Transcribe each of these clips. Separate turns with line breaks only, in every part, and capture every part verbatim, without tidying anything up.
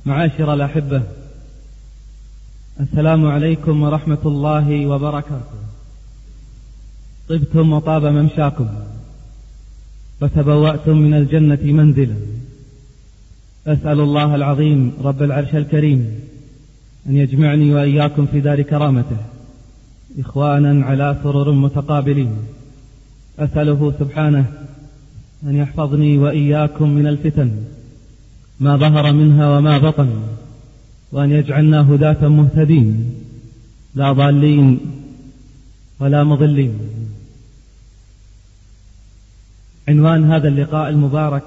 معاشر الأحبة، السلام عليكم ورحمة الله وبركاته. طبتم وطاب ممشاكم وتبوأتم من الجنة منزلا. أسأل الله العظيم رب العرش الكريم أن يجمعني وإياكم في دار كرامته إخوانا على سرر متقابلين. أسأله سبحانه أن يحفظني وإياكم من الفتن ما ظهر منها وما بطن، وأن يجعلنا هداة مهتدين لا ضالين ولا مضلين. عنوان هذا اللقاء المبارك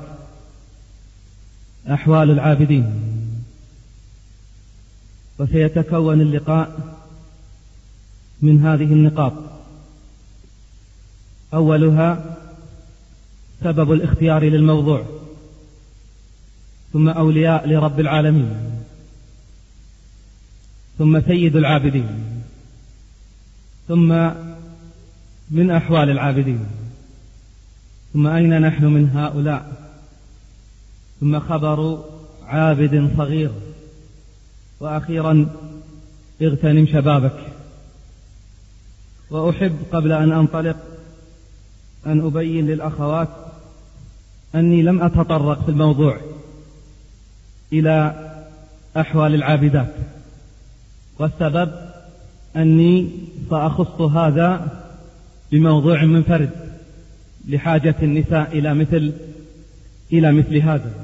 أحوال العابدين، وسيتكون اللقاء من هذه النقاط. أولها سبب الاختيار للموضوع، ثم أولياء لرب العالمين، ثم سيد العابدين، ثم من أحوال العابدين، ثم أين نحن من هؤلاء، ثم خبر عابد صغير، وأخيرا اغتنم شبابك. وأحب قبل أن أنطلق أن أبين للأخوات أني لم أتطرق في الموضوع إلى أحوال العابدات، والسبب أني سأخص هذا بموضوع منفرد لحاجة النساء إلى مثل إلى مثل هذا.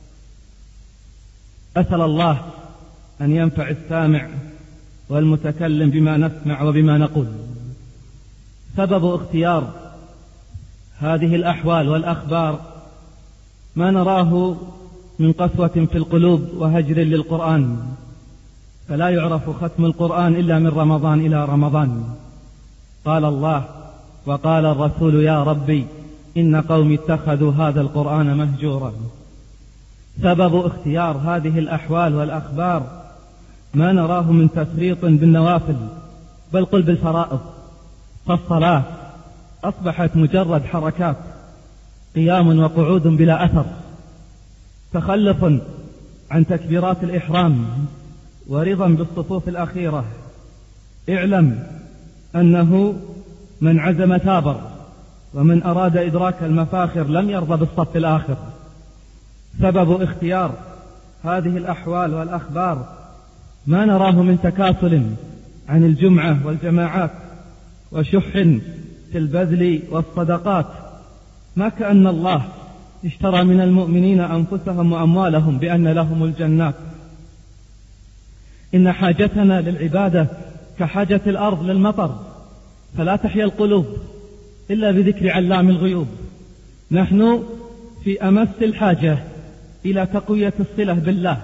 أسأل الله أن ينفع السامع والمتكلم بما نسمع وبما نقول. سبب اختيار هذه الأحوال والأخبار ما نراه من قسوة في القلوب وهجر للقرآن، فلا يعرف ختم القرآن إلا من رمضان إلى رمضان. قال الله وقال الرسول يا ربي إن قومي اتخذوا هذا القرآن مهجورا. سبب اختيار هذه الأحوال والأخبار ما نراه من تفريط بالنوافل، بل قل بالفرائض. فالصلاة أصبحت مجرد حركات، قيام وقعود بلا أثر، تخلف عن تكبيرات الإحرام ورضا بالصفوف الأخيرة. اعلم أنه من عزم ثابر، ومن أراد إدراك المفاخر لم يرضى بالصف الآخر. سبب اختيار هذه الأحوال والأخبار ما نراه من تكاسل عن الجمعة والجماعات، وشح في البذل والصدقات، ما كأن الله اشترى من المؤمنين أنفسهم وأموالهم بأن لهم الجنات. إن حاجتنا للعبادة كحاجة الأرض للمطر، فلا تحيا القلوب إلا بذكر علام الغيوب. نحن في أمس الحاجة إلى تقوية الصلة بالله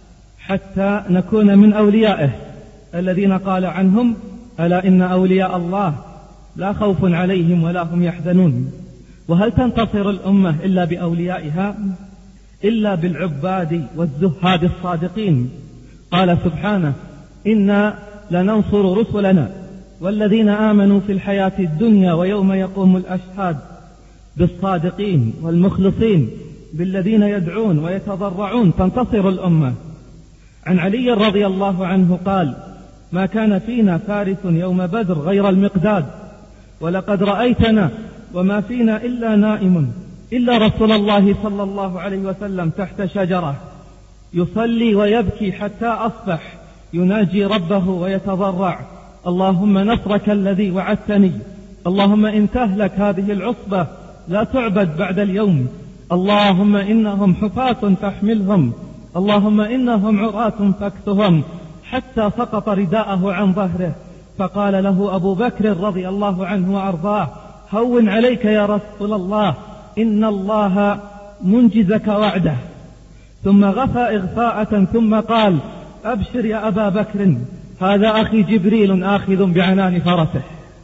حتى نكون من أوليائه الذين قال عنهم ألا إن أولياء الله لا خوف عليهم ولا هم يحزنون. وهل تنتصر الأمة إلا بأوليائها؟ إلا بالعباد والزهاد الصادقين. قال سبحانه إنا لننصر رسلنا والذين آمنوا في الحياة الدنيا ويوم يقوم الأشهاد، بالصادقين والمخلصين، بالذين يدعون ويتضرعون تنتصر الأمة. عن علي رضي الله عنه قال ما كان فينا فارس يوم بدر غير المقداد، ولقد رأيتنا وما فينا إلا نائم إلا رسول الله صلى الله عليه وسلم تحت شجرة يصلي ويبكي حتى أصبح يناجي ربه ويتضرع اللهم نصرك الذي وعدتني، اللهم إن تهلك هذه العصبة لا تعبد بعد اليوم، اللهم إنهم حفاة فاحملهم، اللهم إنهم عراة فاكسهم، حتى سقط رداءه عن ظهره. فقال له أبو بكر رضي الله عنه وأرضاه هون عليك يا رسول الله إن الله منجزك وعده. ثم غفى إغفاءة ثم قال أبشر يا أبا بكر هذا أخي جبريل آخذ بعنان فرسه.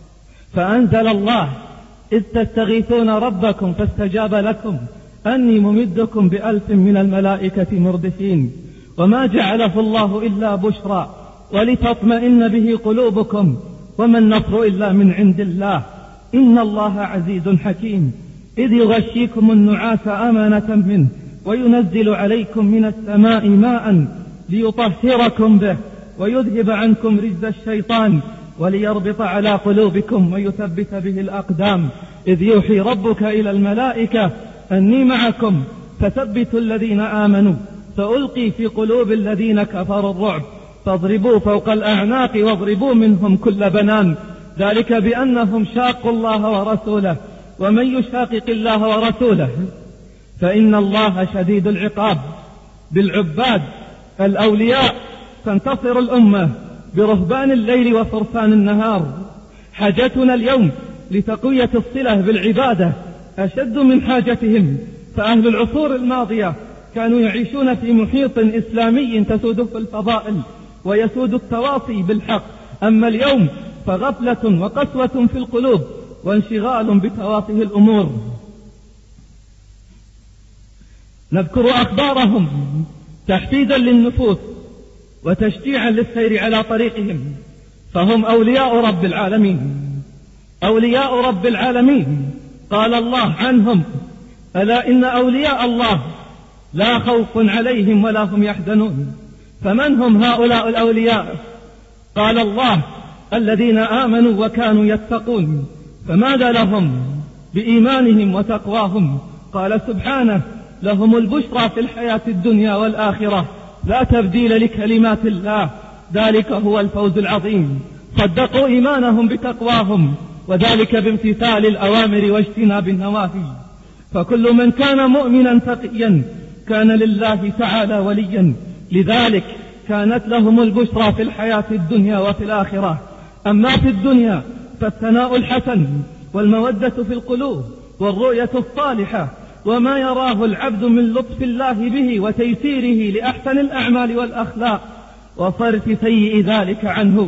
فأنزل الله إذ تستغيثون ربكم فاستجاب لكم أني ممدكم بألف من الملائكة مردفين. وما جعله الله إلا بشرى ولتطمئن به قلوبكم وما النصر إلا من عند الله إن الله عزيز حكيم. إذ يغشيكم النعاس أمانة منه وينزل عليكم من السماء ماء ليطهركم به ويذهب عنكم رجز الشيطان وليربط على قلوبكم ويثبت به الأقدام، إذ يوحي ربك إلى الملائكة أني معكم فثبتوا الذين آمنوا فألقي في قلوب الذين كفروا الرعب فاضربوا فوق الأعناق واضربوا منهم كل بنان، ذلك بأنهم شاقوا الله ورسوله ومن يشاقق الله ورسوله فإن الله شديد العقاب. بالعباد الأولياء تنتصر الأمة برهبان الليل وفرسان النهار. حاجتنا اليوم لتقوية الصلة بالعبادة أشد من حاجتهم، فأهل العصور الماضية كانوا يعيشون في محيط إسلامي تسوده الفضائل ويسود التواصي بالحق، أما اليوم فغفلة وقسوة في القلوب وانشغال بتوافه الأمور. نذكر أخبارهم تحفيزا للنفوس وتشجيعا للسير على طريقهم، فهم أولياء رب العالمين، أولياء رب العالمين. قال الله عنهم: ألا إن أولياء الله لا خوف عليهم ولا هم يحزنون. فمن هم هؤلاء الأولياء؟ قال الله: الذين آمنوا وكانوا يتقون. فماذا لهم بإيمانهم وتقواهم؟ قال سبحانه: لهم البشرى في الحياة الدنيا والآخرة لا تبديل لكلمات الله ذلك هو الفوز العظيم. صدقوا إيمانهم بتقواهم، وذلك بامتثال الأوامر واجتناب النواهي. فكل من كان مؤمنا تقيا كان لله تعالى وليا، لذلك كانت لهم البشرى في الحياة الدنيا وفي الآخرة. أما في الدنيا فالثناء الحسن والمودة في القلوب والرؤية الصالحة وما يراه العبد من لطف الله به وتيسيره لأحسن الأعمال والأخلاق وصرف سيء ذلك عنه.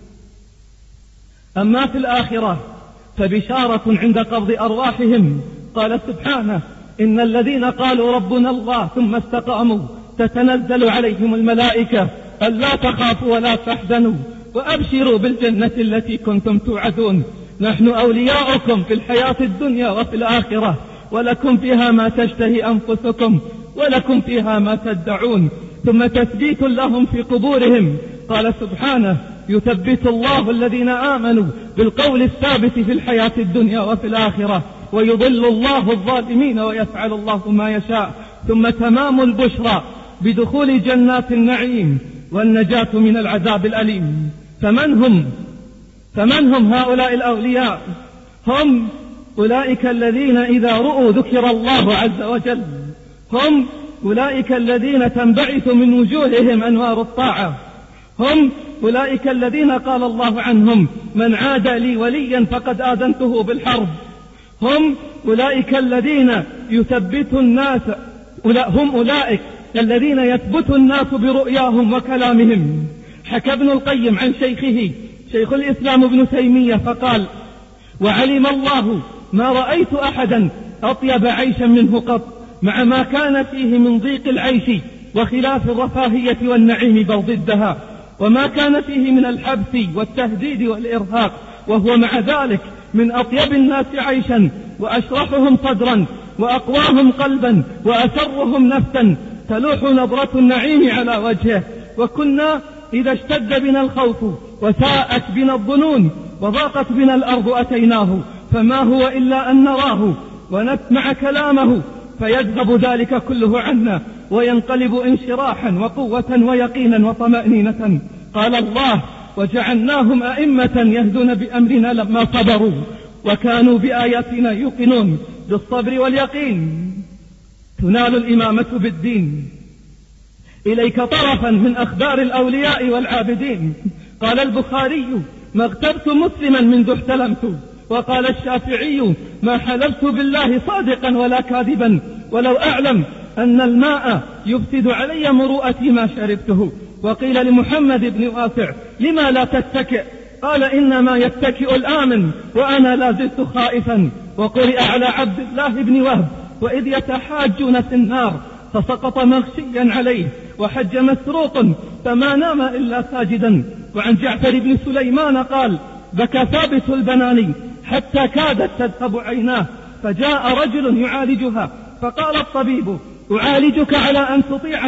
أما في الآخرة فبشارة عند قبض أرواحهم. قال سبحانه: إن الذين قالوا ربنا الله ثم استقاموا تتنزل عليهم الملائكة ألا تخافوا ولا تحزنوا وأبشروا بالجنة التي كنتم توعدون، نحن أولياؤكم في الحياة الدنيا وفي الآخرة، ولكم فيها ما تشتهي أنفسكم ولكم فيها ما تدعون. ثم تثبيت لهم في قبورهم. قال سبحانه: يثبت الله الذين آمنوا بالقول الثابت في الحياة الدنيا وفي الآخرة ويضل الله الظالمين ويفعل الله ما يشاء. ثم تمام البشرى بدخول جنات النعيم والنجاة من العذاب الأليم. فمن هم فمن هم هؤلاء الأولياء؟ هم أولئك الذين إذا رؤوا ذكر الله عز وجل، هم أولئك الذين تنبعث من وجوههم أنوار الطاعة، هم أولئك الذين قال الله عنهم: من عاد لي وليا فقد آذنته بالحرب. هم أولئك الذين يثبت الناس هم أولئك الذين يثبت الناس برؤياهم وكلامهم. حكى ابن القيم عن شيخه شيخ الإسلام ابن تيمية فقال: وعلم الله ما رأيت أحدا أطيب عيشا منه قط، مع ما كان فيه من ضيق العيش وخلاف الرفاهية والنعيم بل ضدها، وما كان فيه من الحبس والتهديد والإرهاق، وهو مع ذلك من أطيب الناس عيشا وأشرحهم صدرا وأقواهم قلبا وأسرهم نفسا، تلوح نظرة النعيم على وجهه. وكنا إذا اشتد بنا الخوف وساءت بنا الظنون وضاقت بنا الأرض أتيناه، فما هو إلا أن نراه ونسمع كلامه فيذهب ذلك كله عنا وينقلب انشراحا وقوة ويقينا وطمأنينة. قال الله: وجعلناهم أئمة يهدون بأمرنا لما صبروا وكانوا بآياتنا يوقنون. بالصبر واليقين تنال الإمامة بالدين. إليك طرفا من أخبار الأولياء والعابدين. قال البخاري: ما اغتبت مسلما منذ احتلمت. وقال الشافعي: ما حلفت بالله صادقا ولا كاذبا، ولو أعلم أن الماء يفسد علي مروءتي ما شربته. وقيل لمحمد بن واسع: لما لا تتكئ؟ قال: إنما يتكئ الآمن وأنا لا زلت خائفا. وقرئ على عبد الله بن وهب: وإذ يتحاجون في النار فسقط مغشيا عليه وحج مسروق فما نام إلا ساجدا. وعن جعفر بن سليمان قال: بكى ثابت البناني حتى كادت تذهب عيناه، فجاء رجل يعالجها فقال الطبيب: أعالجك على أن تطيعني.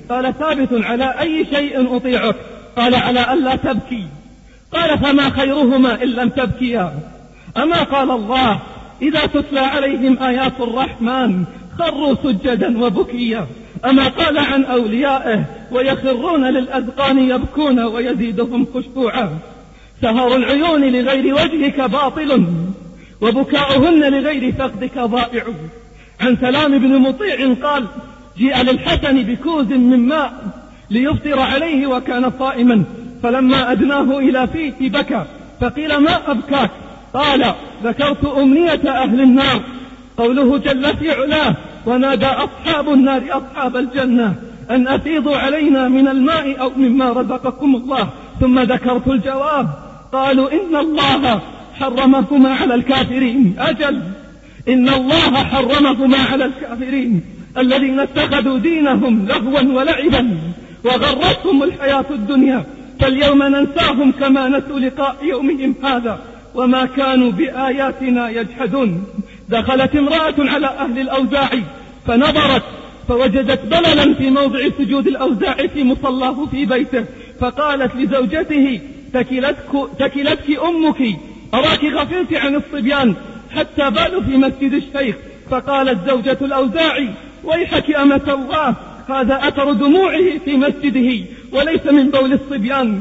قال ثابت على أي شيء أطيعك؟ قال على ألا تبكي. قال فما خيرهما إن لم تبكيا؟ أما قال الله إذا تتلى عليهم آيات الرحمن خروا سجدا وبكيا؟ أما قال عن أوليائه ويخرون للأذقان يبكون ويزيدهم خشوعا؟ سهر العيون لغير وجهك باطل وبكاؤهن لغير فقدك ضائع. عن سلام بن مطيع قال جيء للحسن بكوز من ماء ليفطر عليه وكان صائما، فلما أدناه إلى فيه بكى، فقيل ما أبكاك؟ قال ذكرت أمنية أهل النار. قوله جل في علاه ونادى أصحاب النار أصحاب الجنة أن أفيضوا علينا من الماء أو مما رزقكم الله، ثم ذكرت الجواب قالوا إن الله حرمهما على الكافرين. أجل إن الله حرمهما على الكافرين الذين اتخذوا دينهم لهوا ولعبا وغرتهم الحياة الدنيا، فاليوم ننساهم كما نسوا لقاء يومهم هذا وما كانوا بآياتنا يجحدون. دخلت امرأة على أهل الأوزاعي فنظرت فوجدت بللا في موضع سجود الأوزاعي في مصلاه في بيته، فقالت لزوجته تكلتك, تكلتك أمك، أراك غفلت عن الصبيان حتى بالوا في مسجد الشيخ. فقالت زوجة الأوزاعي ويحك أمة الله هذا أثر دموعه في مسجده وليس من بول الصبيان،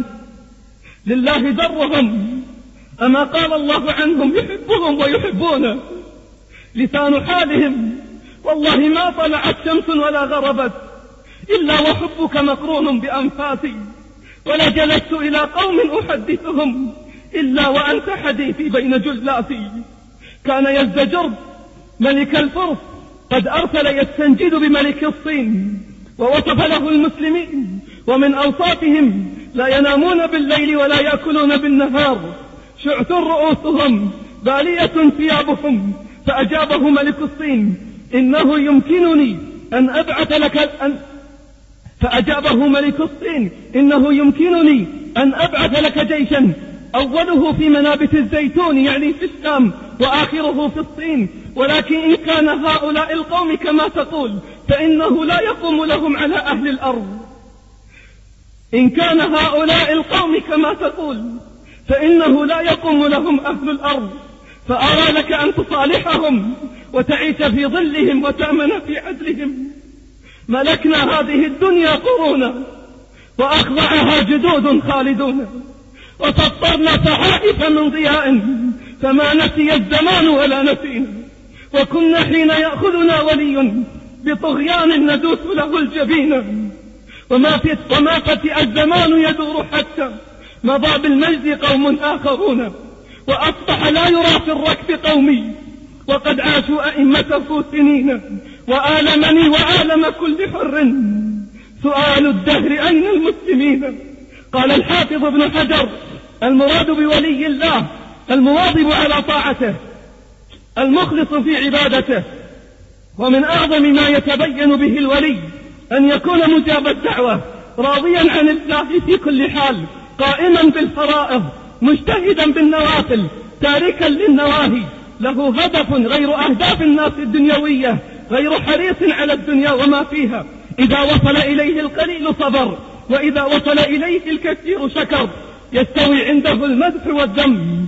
لله ذرهم. أما قال الله عنهم يحبهم ويحبونه؟ لسان حالهم والله ما طلعت شمس ولا غربت إلا وحبك مقرون بأنفاسي، ولا جلست إلى قوم أحدثهم إلا وأنت حديثي بين جلاتي. كان يزدجر ملك الفرس قد أرسل يستنجد بملك الصين ووصف له المسلمين، ومن أوصافهم لا ينامون بالليل ولا يأكلون بالنهار، شعث رؤوسهم بالية ثيابهم. فأجابه ملك الصين إنه يمكنني أن أبعث لك أن فأجابه ملك الصين إنه يمكنني أن أبعث لك جيشا أوله في منابت الزيتون يعني في الشام وآخره في الصين، ولكن إن كان هؤلاء القوم كما تقول فإنه لا يقوم لهم على أهل الأرض. إن كان هؤلاء القوم كما تقول فإنه لا يقوم لهم أهل الأرض، فأرى لك أن تصالحهم وتعيش في ظلهم وتأمن في عدلهم. ملكنا هذه الدنيا قرونا وأخضعها جدود خالدون، وسطرنا صحائف من ضياء فما نسي الزمان ولا نسينا، وكنا حين يأخذنا ولي بطغيان ندوس له الجبين، وما, وما فتئ الزمان يدور حتى مضى بالمجد قوم آخرون، وأصبح لا يرى في الركب قومي وقد عاشوا أئمته سنين، وآلمني وآلم كل حر سؤال الدهر أين المسلمين. قال الحافظ ابن حجر المراد بولي الله المواظب على طاعته المخلص في عبادته، ومن أعظم ما يتبين به الولي أن يكون مجاب الدعوة راضيا عن الله في كل حال، قائما بالفرائض مجتهدا بالنوافل تاركا للنواهي، له هدف غير أهداف الناس الدنيوية، غير حريص على الدنيا وما فيها. إذا وصل إليه القليل صبر، وإذا وصل إليه الكثير شكر. يستوي عنده المدح والذم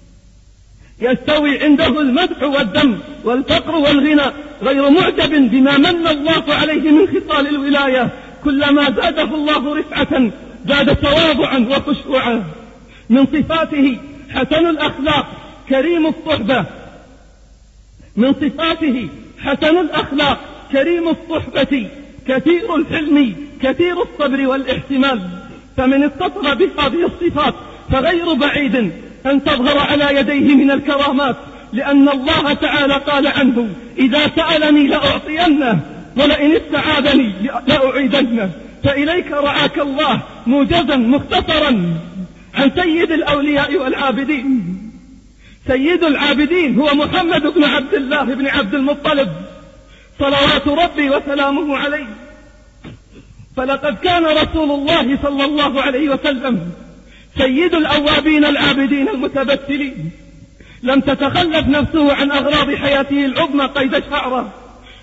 يستوي عنده المدح والذم والفقر والغنى، غير معجب بما من الله عليه من خصال الولاية. كلما زاده الله رفعة زاد تواضعا وخشوعا. من صفاته حسن الأخلاق كريم الصحبة من صفاته حسن الأخلاق كريم الصحبة كثير الحلم كثير الصبر والاحتمال. فمن اتصف بهذه الصفات فغير بعيد أن تظهر على يديه من الكرامات، لأن الله تعالى قال عنه إذا سألني لأعطينه ولئن استعاذني لأعيدنه. فإليك رعاك الله موجزا مختصرا عن سيد الأولياء والعابدين. سيد العابدين هو محمد بن عبد الله بن عبد المطلب صلوات ربي وسلامه عليه. فلقد كان رسول الله صلى الله عليه وسلم سيد الأوابين العابدين المتبتلين، لم تتخلف نفسه عن أغراض حياته العظمى قيد شعره،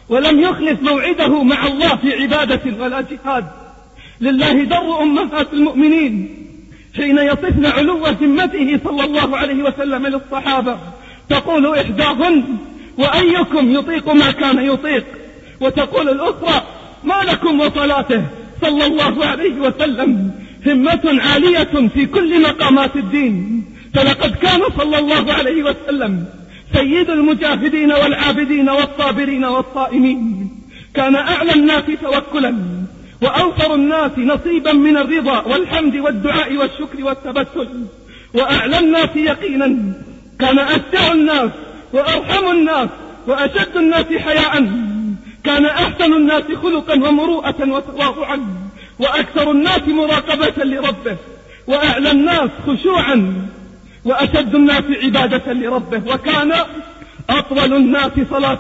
ولم يخلف موعده مع الله في عبادة ولا جهاد. لله در أمهات المؤمنين حين يصفن علو همته صلى الله عليه وسلم للصحابة، تقول إحداهن: وأيكم يطيق ما كان يطيق؟ وتقول الأخرى: ما لكم وصلاته صلى الله عليه وسلم همة عالية في كل مقامات الدين. فلقد كان صلى الله عليه وسلم سيد المجاهدين والعابدين والصابرين والصائمين، كان أعلى الناس توكلا وأوفر الناس نصيبا من الرضا والحمد والدعاء والشكر والتبتل، وأعلى الناس يقينا، كان أشجع الناس وأرحم الناس وأشد الناس حياء، كان أحسن الناس خلقا ومروءة وتواضعا، وأكثر الناس مراقبة لربه، وأعلى الناس خشوعا، وأشد الناس عبادة لربه، وكان أطول الناس صلاة.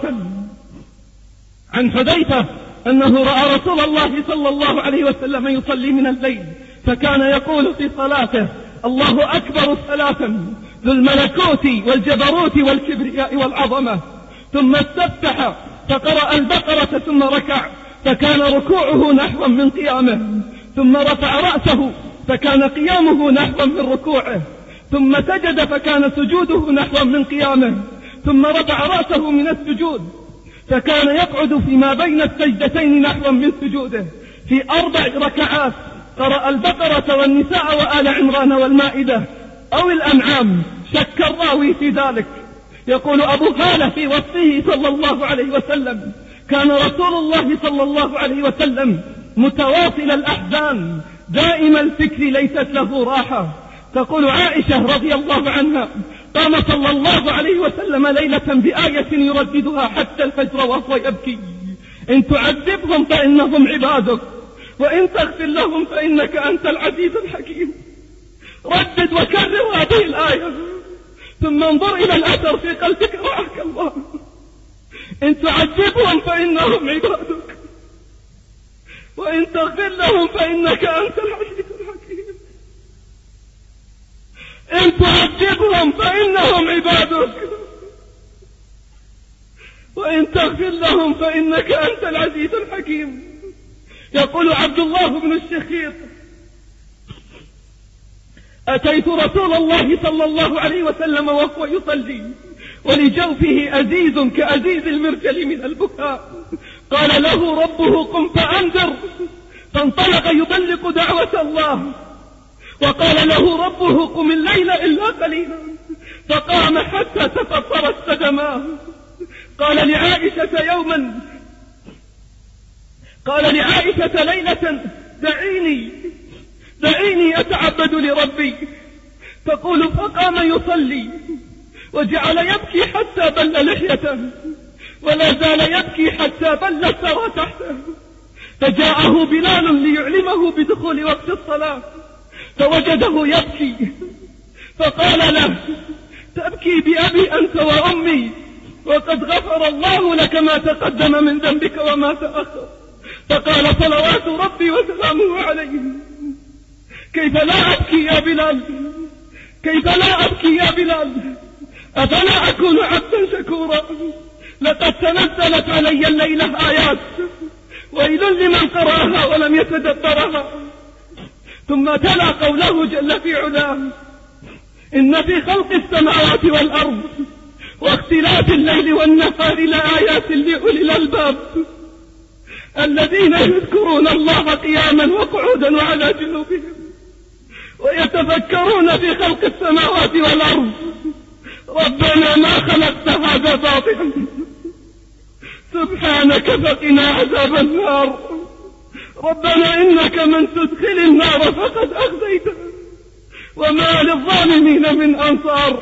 عن حذيفة أنه رأى رسول الله صلى الله عليه وسلم يصلي من الليل، فكان يقول في صلاته: الله أكبر ثلاثا ذو الملكوت والجبروت والكبرياء والعظمة، ثم استفتح فقرأ البقرة ثم ركع، فكان ركوعه نحوا من قيامه، ثم رفع رأسه فكان قيامه نحوا من ركوعه، ثم سجد فكان سجوده نحوا من قيامه، ثم رفع رأسه من السجود فكان يقعد فيما بين السجدتين نحوا من سجوده. في أربع ركعات قرأ البقرة والنساء وآل عمران والمائدة أو الأنعام، شك الراوي في ذلك. يقول أبو هالة في وصفه صلى الله عليه وسلم: كان رسول الله صلى الله عليه وسلم متواصل الأحزان دائم الفكر ليست له راحة. تقول عائشة رضي الله عنها: قام صلى الله عليه وسلم ليلة بآية يرددها حتى الفجر وهو يبكي: إن تعذبهم فإنهم عبادك، وإن تغفر لهم فإنك أنت العزيز الحكيم. ردد وكرر هذه الآية، ثم انظر إلى الأثر في قلبك رعاك الله. إن تعذبهم فإنهم عبادك، وإن تغفر لهم فإنك أنت العزيز الحكيم. إن تعذبهم فإنهم عبادك، وإن تغفر لهم فإنك أنت العزيز الحكيم. يقول عبد الله بن الشخير: أتيت رسول الله صلى الله عليه وسلم وهو يصلي ولجوفه أزيز كأزيز المرجل من البكاء، قال له ربه: قم فأنذر، فانطلق يبلغ دعوة الله، وقال له ربه: قم الليل إلا قليلا، فقام حتى تفطرت قدماه. قال لعائشة يوما قال لعائشة ليلة: دعيني دعيني أتعبد لربي. تقول: فقام يصلي وجعل يبكي حتى بل لحيته، ولا زال يبكي حتى بل الثرى تحته، فجاءه بلال ليعلمه بدخول وقت الصلاة، فوجده يبكي فقال له: تبكي بأبي أنت وأمي، وقد غفر الله لك ما تقدم من ذنبك وما تأخر. فقال صلوات ربي وسلامه عليه: كيف لا أبكي يا بلال، كيف لا أبكي يا بلال، أفلا أكون عبدا شكورا؟ لقد تنزلت علي الليلة آيات، ويل لمن قرأها ولم يتدبرها. ثم تلا قوله جل في علاه: إن في خلق السماوات والأرض واختلاف الليل والنهار لآيات لأولي الألباب الذين يذكرون الله قياما وقعودا وعلى جنوبهم ويتفكرون في خلق السماوات والأرض ربنا ما خلقت هذا باطلا سبحانك فقنا عذاب النار. ربنا إنك من تدخل النار فقد أخزيته وما للظالمين من أنصار.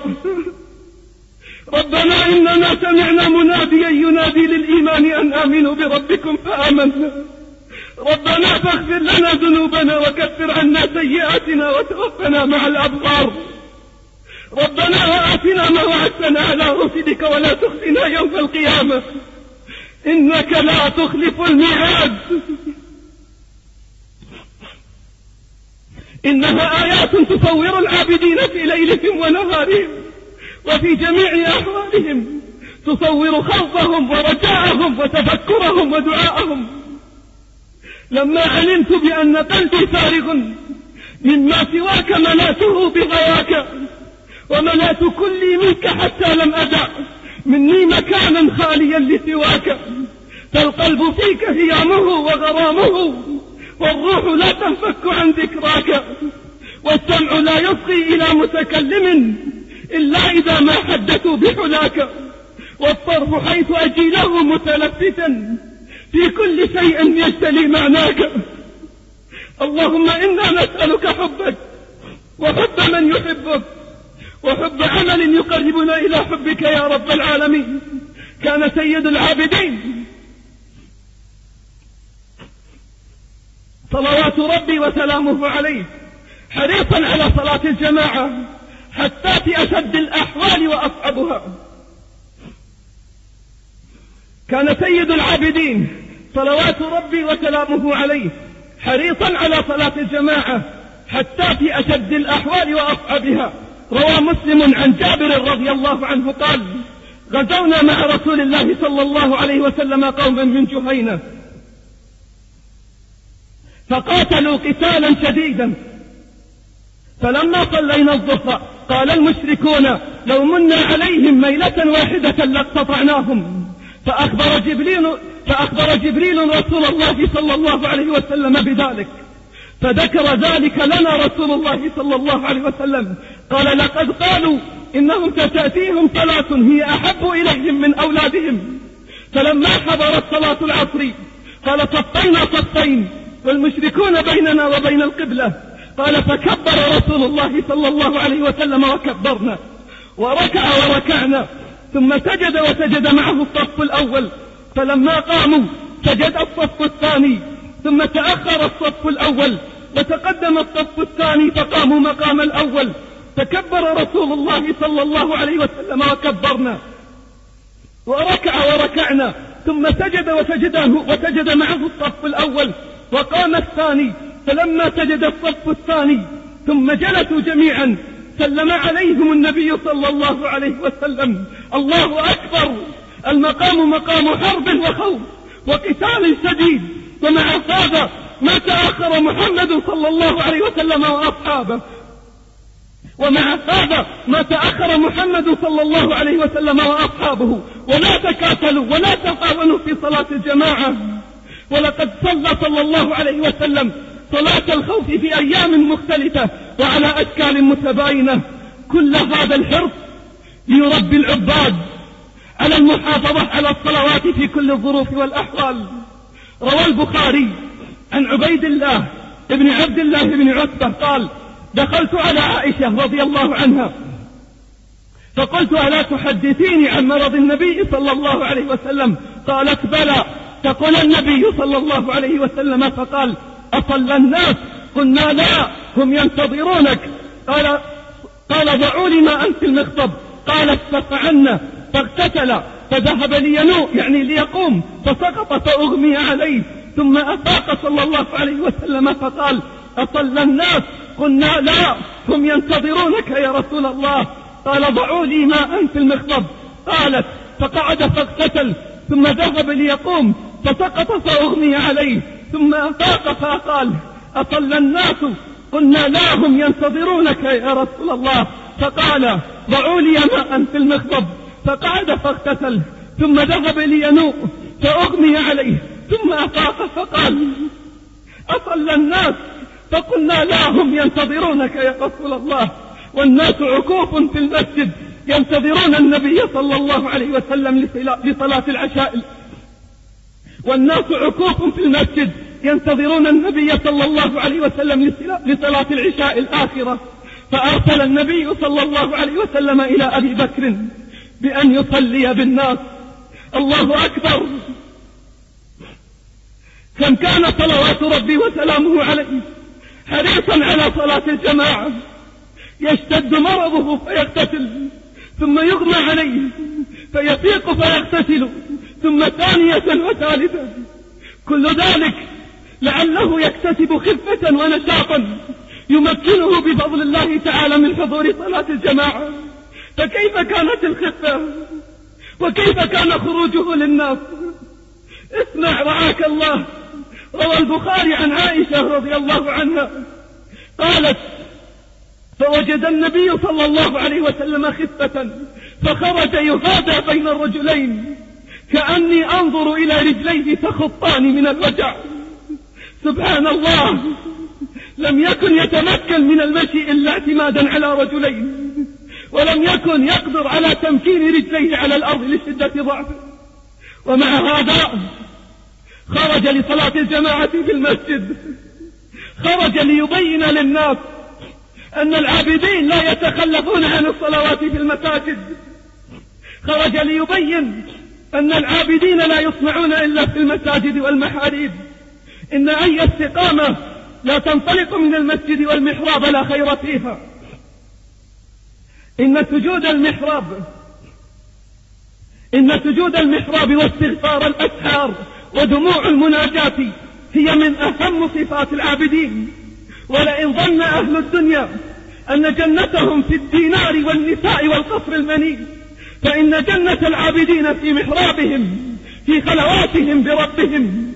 ربنا إننا سمعنا مناديا ينادي للإيمان أن آمنوا بربكم فآمنا. ربنا فاغفر لنا ذنوبنا وكفر عنا سيئاتنا وتوفنا مع الأبرار. ربنا وآتنا ما وعدتنا على رسلك ولا تخزنا يوم القيامة إنك لا تخلف الميعاد. إنها آيات تصور العابدين في ليلهم ونهارهم وفي جميع أحوالهم، تصور خوفهم ورجاءهم وتفكرهم ودعاءهم. لما علمت بأن قلبي فارغ مما سواك ملأته بغواك، وملأت كلي منك حتى لم أدع مني مكانا خاليا لسواك. فالقلب فيك هيامه وغرامه، والروح لا تنفك عن ذكراك، والسمع لا يصغي إلى متكلم إلا إذا ما حدثوا بحلاك، والطرف حيث أجيله متلفتا في كل شيء يجتلي معناك. اللهم إنا نسألك حبك وحب من يحبك وحب عمل يقربنا إلى حبك يا رب العالمين. كان سيد العابدين صلوات ربي وسلامه عليه حريصا على صلاة الجماعة حتى في أشد الأحوال وأصعبها. كان سيد العابدين صلوات ربي وسلامه عليه حريصا على صلاة الجماعة حتى في أشد الأحوال وأصعبها. روى مسلم عن جابر رضي الله عنه قال: غزونا مع رسول الله صلى الله عليه وسلم قوما من جهينة فقاتلوا قتالا شديدا، فلما صلينا الظهر قال المشركون: لو منا عليهم ميلة واحدة لاقتطعناهم. فأخبر جبريل, فأخبر جبريل رسول الله صلى الله عليه وسلم بذلك، فذكر ذلك لنا رسول الله صلى الله عليه وسلم قال: لقد قالوا إنهم ستأتيهم صلاة هي أحب إليهم من أولادهم. فلما حضرت صلاة العصر قال: صفينا صفين والمشركون بيننا وبين القبلة. قال: فكبر رسول الله صلى الله عليه وسلم وكبرنا، وركع وركعنا، ثم سجد وسجد معه الصف الأول. فلما قاموا سجد الصف الثاني، ثم تأخر الصف الأول وتقدم الصف الثاني فقاموا مقام الأول. فكبر رسول الله صلى الله عليه وسلم وكبرنا، وركع وركعنا، ثم سجد وسجد, وسجد معه الصف الأول وقام الثاني. فلما سجد الصف الثاني ثم جلسوا جميعا سلم عليهم النبي صلى الله عليه وسلم: الله أكبر. المقام مقام حرب وخوف وقتال شديد، ومع هذا ما تأخر محمد صلى الله عليه وسلم وأصحابه ومع هذا ما تأخر محمد صلى الله عليه وسلم وأصحابه ولا تكاتلوا ولا تهاونوا في صلاة الجماعة. ولقد صلى صلى الله عليه وسلم صلاة الخوف في أيام مختلفة وعلى أشكال متباينة. كل هذا الحرص ليربي العباد على المحافظة على الصلوات في كل الظروف والأحوال. روى البخاري عن عبيد الله ابن عبد الله بن عتبة قال: دخلت على عائشة رضي الله عنها فقلت: ألا تحدثيني عن مرض النبي صلى الله عليه وسلم؟ قالت: بلى. تقول النبي صلى الله عليه وسلم فقال: أصلى الناس؟ قلنا: لا، هم ينتظرونك. قال قال ضعوا لي ماء في المخطب. قالت: ففعلنا، فاغتسل فذهب لينوء يعني ليقوم، فسقط فأغمي عليه، ثم أفاق صلى الله عليه وسلم فقال: أصلى الناس؟ قلنا: لا، هم ينتظرونك يا رسول الله. قال: ضعوا لي ماء في المخطب. قالت: فقعد فاغتسل، ثم ذهب ليقوم، فسقط فأغمي عليه، ثم أفاق فقال: أصلى الناس؟ قلنا: لا، هم ينتظرونك يا رسول الله. فقال: ضعوا لي ماء في المخطب. فقعد فاغتسل، ثم ذهب لينوء، فأغمي عليه، ثم أفاق فقال: أصلى الناس؟ فقلنا: لا، هم ينتظرونك يا رسول الله. والناس عكوف في المسجد ينتظرون النبي صلى الله عليه وسلم لصلاة العشاء. والناس عكوف في المسجد ينتظرون النبي صلى الله عليه وسلم لصلاة العشاء الآخرة. فأرسل النبي صلى الله عليه وسلم إلى أبي بكر بأن يصلي بالناس. الله أكبر. كم كان صلوات ربي وسلامه عليه حريصا على صلاة الجماعة. يشتد مرضه فيغتسل، ثم يغمى عليه فيفيق فيغتسل، ثم ثانية وثالثة. كل ذلك لعله يكتسب خفة ونشاطا يمكنه بفضل الله تعالى من حضور صلاة الجماعة. فكيف كانت الخفة وكيف كان خروجه للناس؟ اسمع رعاك الله. روى البخاري عن عائشة رضي الله عنها قالت: فوجد النبي صلى الله عليه وسلم خفة فخرج يهادى بين الرجلين كأني أنظر إلى رجليه تخطان من الوجع. سبحان الله، لم يكن يتمكن من المشي إلا اعتمادا على رجلين، ولم يكن يقدر على تمكين رجليه على الأرض لشدة ضعفه، ومع هذا خرج لصلاة الجماعة في المسجد، خرج ليبين للناس أن العابدين لا يتخلفون عن الصلوات في المساجد، خرج ليبين أن العابدين لا يصنعون إلا في المساجد والمحاريب، إن أي استقامة لا تنطلق من المسجد والمحراب لا خير فيها، إن سجود المحراب إن سجود المحراب واستغفار الأسحار ودموع المناجاة هي من أهم صفات العابدين. ولئن ظن أهل الدنيا أن جنتهم في الدينار والنساء والقصر المنيل، فإن جنة العابدين في محرابهم، في خلواتهم بربهم.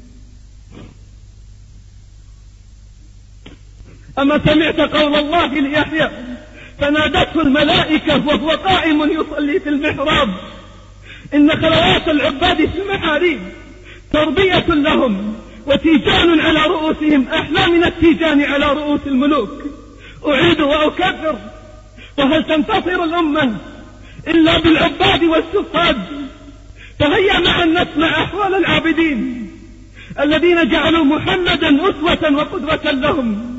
أما سمعت قول الله ليحيى فنادته الملائكة وهو قائم يصلي في المحراب؟ إن خلوات العباد في المحاريب تربية لهم وتيجان على رؤوسهم أحلى من التيجان على رؤوس الملوك. أعيد وأكرر، وهل تنتصر الأمة إلا بالعباد والسفاد؟ فهيا معا نسمع أحوال العابدين الذين جعلوا محمدا أسوة وقدوة لهم.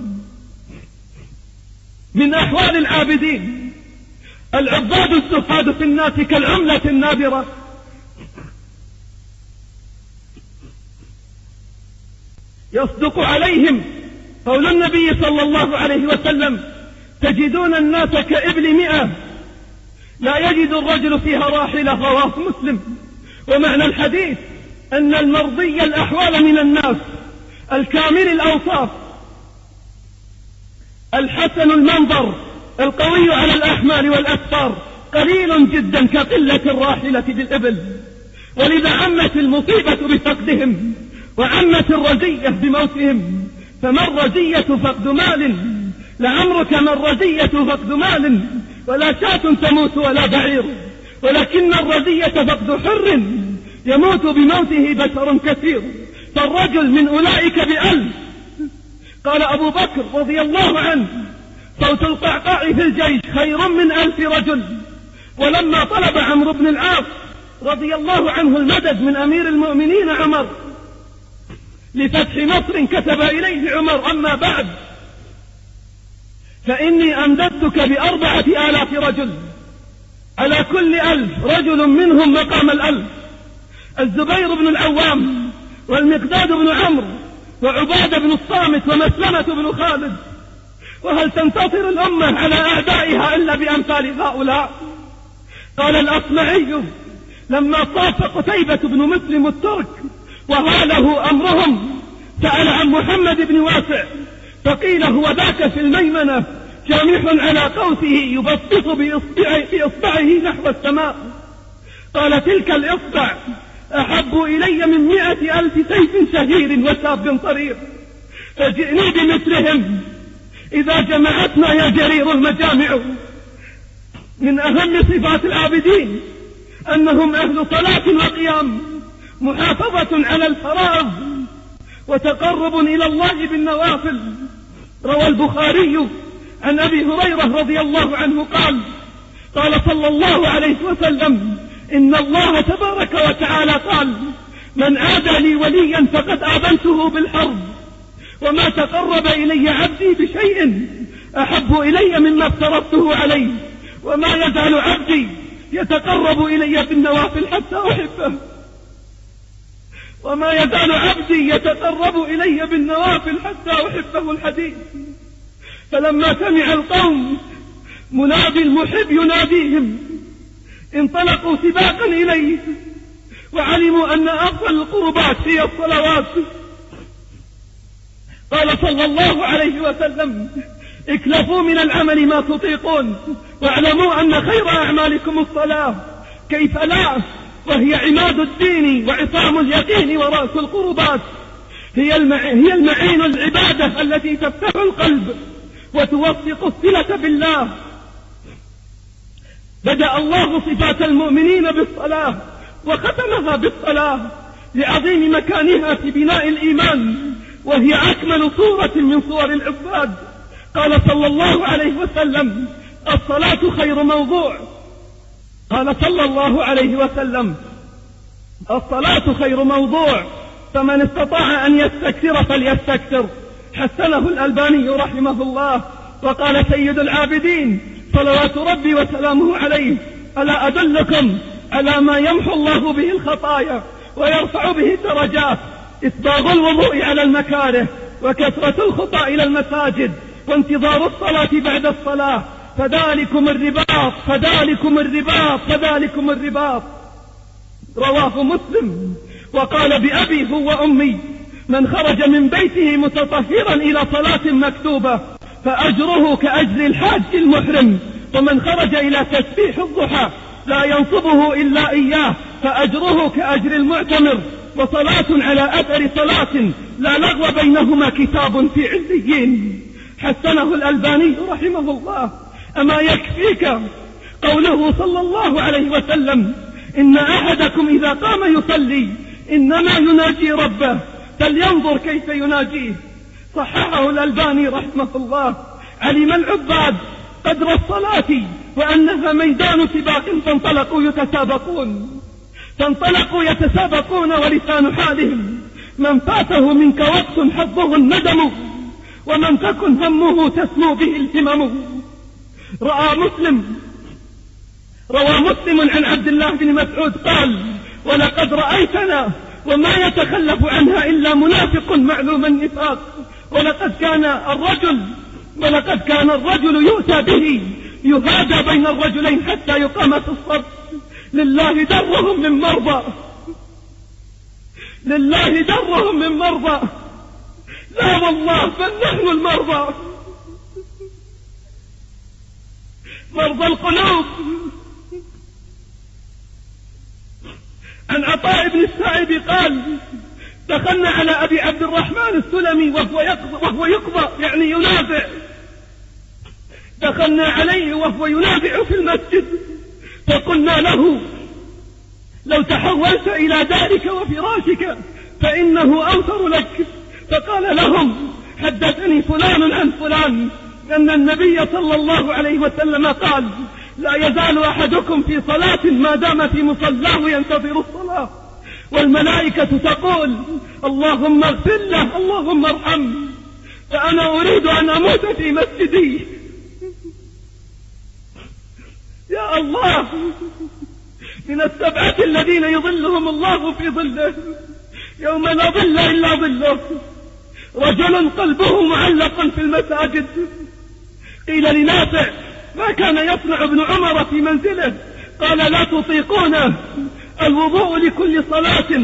من أحوال العابدين: العباد السفاد في الناس كالعملة النادرة، يصدق عليهم قول النبي صلى الله عليه وسلم: تجدون الناس كإبل مئة لا يجد الرجل فيها راحلة. رواه مسلم. ومعنى الحديث أن المرضي الأحوال من الناس الكامل الأوصاف الحسن المنظر القوي على الأحمال والأسفار قليل جدا كقلة الراحلة بالإبل، ولذا عمت المصيبة بفقدهم وعمت الرزية بموتهم. فما الرزية فقد مال، لعمرك ما الرزية فقد مال، ولا شاة تموت ولا بعير، ولكن الرزية فقد حر يموت بموته بشر كثير، فالرجل من أولئك بألف. قال أبو بكر رضي الله عنه: صوت القعقاع في الجيش خير من ألف رجل. ولما طلب عمرو بن العاص رضي الله عنه المدد من أمير المؤمنين عمر لفتح مصر كتب إليه عمر: أما بعد فإني أمددتك بأربعة آلاف رجل، على كل ألف رجل منهم مقام الألف. الزبير بن العوام والمقداد بن عمرو وعبادة بن الصامت ومسلمة بن خالد. وهل تنتصر الأمة على أعدائها إلا بأمثال هؤلاء؟ قال الأصمعي لما طاف قتيبة بن مسلم الترك وهاله أمرهم سأل عن محمد بن واسع، فقيل: هو ذاك في الميمنة جامح على قوسه يبسط بإصبعه, بإصبعه نحو السماء. قال: تلك الإصبع أحب إلي من مئة ألف سيف شهير وشاب طرير، فجئني بمثلهم إذا جمعتنا يا جرير المجامع. من أهم صفات العابدين أنهم أهل صلاة وقيام، محافظة على الفرائض وتقرب إلى الله بالنوافل. روى البخاري عن أبي هريرة رضي الله عنه قال: قال صلى الله عليه وسلم: إن الله تبارك وتعالى قال: من عادى لي وليا فقد آذنته بالحرب، وما تقرب إلي عبدي بشيء أحب إلي مما افترضته عليه، وما يزال عبدي يتقرب إلي بالنوافل حتى أحبه، وما يزال عبدي يتقرب إلي بالنوافل حتى أحبه. الحديث. فلما سمع القوم منادي المحب يناديهم انطلقوا سباقا إليه، وعلموا أن أفضل القربات هي الصلوات. قال صلى الله عليه وسلم: اكلفوا من العمل ما تطيقون، واعلموا أن خير أعمالكم الصلاة، كيف لا، وهي عماد الدين وعصام اليقين ورأس القربات، هي هي المعين العبادة التي تفتح القلب وتوثق الصلة بالله. بدأ الله صفات المؤمنين بالصلاة وختمها بالصلاة لعظيم مكانها في بناء الإيمان، وهي أكمل صورة من صور العباد. قال صلى الله عليه وسلم: الصلاة خير موضوع. قال صلى الله عليه وسلم: الصلاة خير موضوع، فمن استطاع أن يستكثر فليستكثر. حسنه الألباني رحمه الله. وقال سيد العابدين صلوات ربي وسلامه عليه: ألا أدلكم على ما يمحو الله به الخطايا ويرفع به الدرجات؟ إسباغ الوضوء على المكاره، وكثرة الخطى إلى المساجد، وانتظار الصلاة بعد الصلاة، فذلكم الرباط فذلكم الرباط فذلكم الرباط. رواه مسلم. وقال بأبي هو وأمي: من خرج من بيته متطهرا إلى صلاة مكتوبة فأجره كأجر الحاج المحرم، ومن خرج إلى تسبيح الضحى لا ينصبه إلا إياه فأجره كأجر المعتمر. وصلاة على أثر صلاة لا لغو بينهما كتاب في عليين. حسنه الألباني رحمه الله. أما يكفيك قوله صلى الله عليه وسلم: إن أحدكم إذا قام يصلي إنما يناجي ربه فلينظر كيف يناجيه. صححه الألباني رحمه الله. علم العباد قدر الصلاة وأنها ميدان سباق، فانطلقوا يتسابقون فانطلقوا يتسابقون ولسان حالهم: من فاته منك وقت حظه الندم، ومن تكن همه تسمو به الهمم. رأى مسلم روى مسلم عن عبد الله بن مسعود قال: ولقد رأيتنا وما يتخلف عنها إلا منافق معلوم النفاق. ولقد كان الرجل ولقد كان الرجل يؤتى به يهادى بين الرجلين حتى يقام في الصف. لله درهم من مرضى لله درهم من مرضى لا والله بل نحن المرضى، مرضى القلوب. عن عطاء بن السائب قال: دخلنا على أبي عبد الرحمن السلمي وهو يقضى, وهو يقضى يعني ينازع. دخلنا عليه وهو ينازع في المسجد، فقلنا له: لو تحولت إلى دارك وفراشك فإنه أوثر لك. فقال لهم: حدثني فلان عن فلان أن النبي صلى الله عليه وسلم قال: لا يزال أحدكم في صلاة ما دام في مصلاه ينتظر الصلاة، والملائكة تقول: اللهم اغفر له اللهم ارحمه. فأنا أريد أن أموت في مسجدي. يا الله، من السبعة الذين يظلهم الله في ظله يوم لا ظل إلا ظله رجل قلبه معلق في المساجد. قيل لنافع: ما كان يصنع ابن عمر في منزله؟ قال: لا تطيقونه. الوضوء لكل صلاة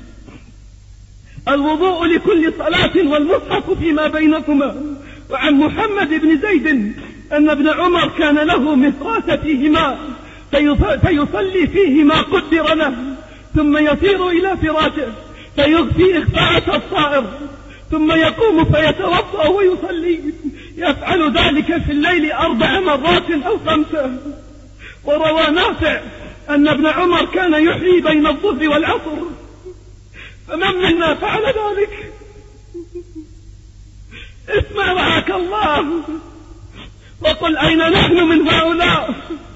الوضوء لكل صلاة والمصحف فيما بينكما. وعن محمد بن زيد أن ابن عمر كان له مهرات فيه ماء فيصلي فيه ما قدر له، ثم يطير إلى فراشه فيغفي إخفاءة الطائر، ثم يقوم فيتوضأ ويصلي. يفعل ذلك في الليل أربع مرات أو خمسة. وروى نافع أن ابن عمر كان يحيي بين الظهر والعصر. فمن منا فعل ذلك؟ اسمع رعاك الله وقل: أين نحن من هؤلاء؟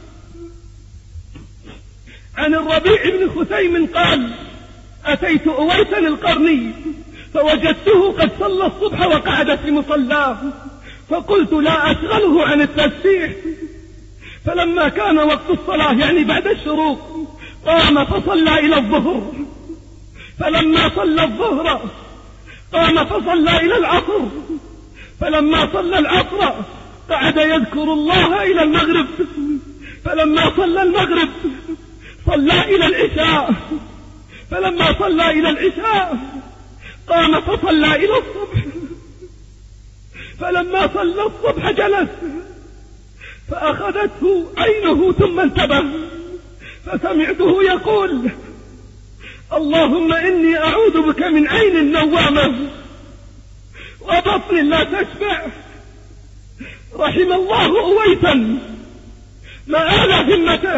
عن الربيع بن خثيم قال: أتيت أويسا القرني فوجدته قد صلى الصبح وقعد في مصلاه، فقلت: لا أشغله عن التسبيح. فلما كان وقت الصلاة يعني بعد الشروق قام فصلى إلى الظهر، فلما صلى الظهر قام فصلى إلى العصر، فلما صلى العصر قعد يذكر الله إلى المغرب، فلما صلى المغرب صلى إلى العشاء، فلما صلى إلى العشاء قام فصلى إلى الصبح، فلما صلى الصبح جلس فأخذته عينه ثم انتبه،
فسمعته يقول: اللهم إني أعوذ بك من عين نوامة وبطن لا تشبع. رحم الله أويسا ما آل همته،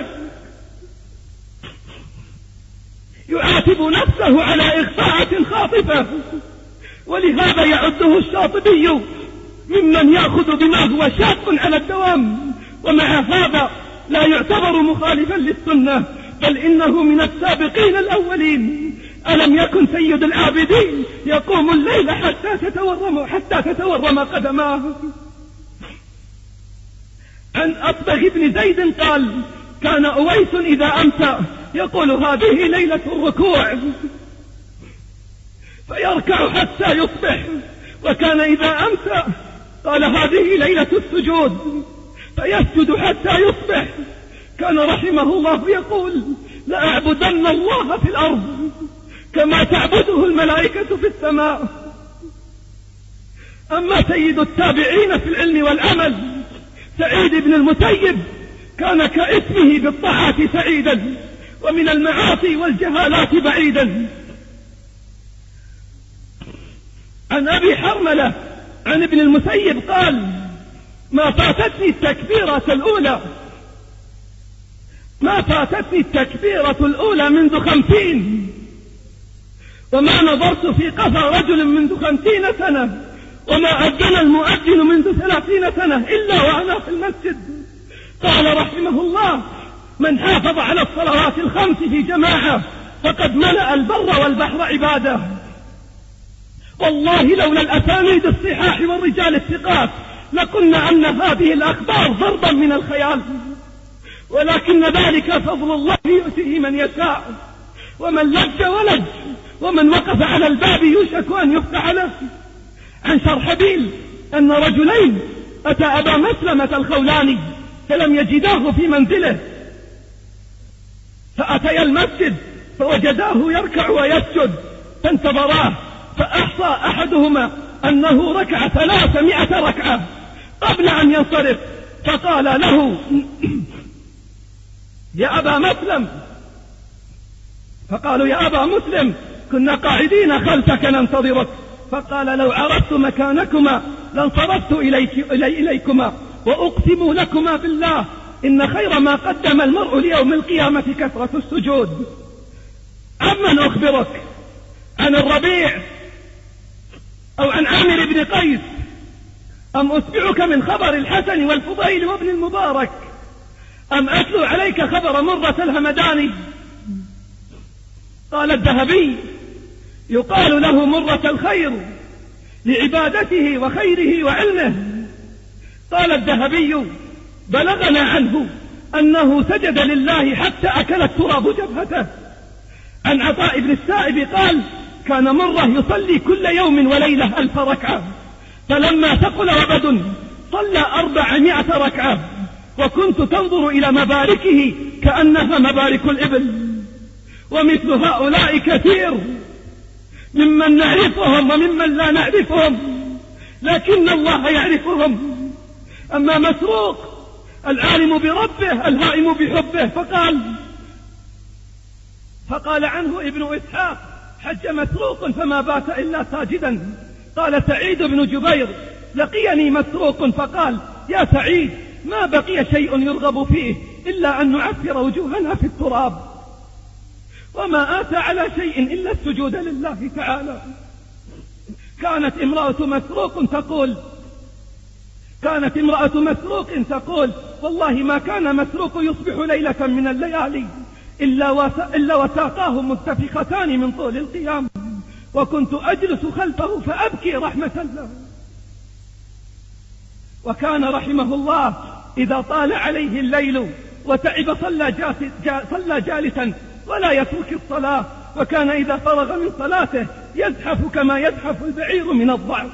يعاتب نفسه على إخفاءة خاطفة، ولهذا يعده الشاطبي ممن يأخذ بما هو شاق على الدوام، ومع هذا لا يعتبر مخالفا للسنة، بل إنه من السابقين الأولين. ألم يكن سيد العابدين يقوم الليل حتى تتورم حتى تتورم قدماه؟ عن أصبغ بن زيد قال: كان أويس إذا أمسى يقول: هذه ليلة الركوع، فيركع حتى يصبح. وكان إذا أمسى قال: هذه ليلة السجود، فيسجد حتى يصبح. كان رحمه الله يقول: لأعبدن الله في الأرض كما تعبده الملائكة في السماء. أما سيد التابعين في العلم والعمل سعيد بن المسيب كان كاسمه بالطاعات سعيدا، ومن المعاصي والجهالات بعيدا. عن أبي حرملة عن ابن المسيب قال: ما فاتتني التكبيرة الأولى ما فاتتني التكبيرة الأولى منذ خمسين، وما نظرت في قفا رجل منذ خمسين سنة، وما أذن المؤذن منذ ثلاثين سنة إلا وأنا في المسجد. قال رحمه الله: من حافظ على الصلوات الخمس في جماعة فقد ملأ البر والبحر عبادة. والله لولا الأسانيد الصحاح والرجال الثقات لقلنا أن هذه الأخبار ضربا من الخيال، ولكن ذلك فضل الله يؤتيه من يشاء. ومن لج ولج، ومن وقف على الباب يوشك أن يفتح له. عن شرحبيل أن رجلين أتى أبا مسلمة الخولاني فلم يجداه في منزله، فأتيا المسجد فوجداه يركع ويسجد، فانتظراه، فأحصى أحدهما أنه ركع ثلاثمائة ركعة قبل أن ينصرف، فقال له: يا أبا مسلم فقالوا: يا أبا مسلم كنا قاعدين خلفك ننتظرك. فقال: لو عرفت مكانكما لانصرفت إليك إلي إليكما، وأقسم لكما بالله إن خير ما قدم المرء ليوم القيامة كثرة السجود. عمن أخبرك؟ عن الربيع أو عن عامر بن قيس، أم أتبعك من خبر الحسن والفضيل وابن المبارك، أم أتلو عليك خبر مرة الهمداني؟ قال الذهبي: يقال له مرة الخير لعبادته وخيره وعلمه. قال الذهبي: بلغنا عنه أنه سجد لله حتى أكل التراب جبهته. عن عطاء بن السائب قال: كان مرة يصلي كل يوم وليلة ألف ركعة، فلما ثقل وبد صلى أربعمائة ركعة، وكنت تنظر إلى مباركه كأنها مبارك الإبل. ومثل هؤلاء كثير ممن نعرفهم وممن لا نعرفهم، لكن الله يعرفهم. أما مسروق العالم بربه الهائم بحبه، فقال فقال عنه ابن إسحاق: حج مسروق فما بات إلا ساجدا. قال سعيد بن جبير: لقيني مسروق فقال: يا سعيد، ما بقي شيء يرغب فيه إلا أن نعفر وجوهنا في التراب، وما آتى على شيء إلا السجود لله تعالى. كانت امرأة مسروق تقول كانت امرأة مسروق تقول: والله ما كان مسروق يصبح ليلة من الليالي إلا, إلا وساقاه متفختان من طول القيام، وكنت أجلس خلفه فأبكي رحمة له. وكان رحمه الله إذا طال عليه الليل وتعب صلى, صلى جالسا ولا يترك الصلاة، وكان إذا فرغ من صلاته يزحف كما يزحف البعير من الضعف.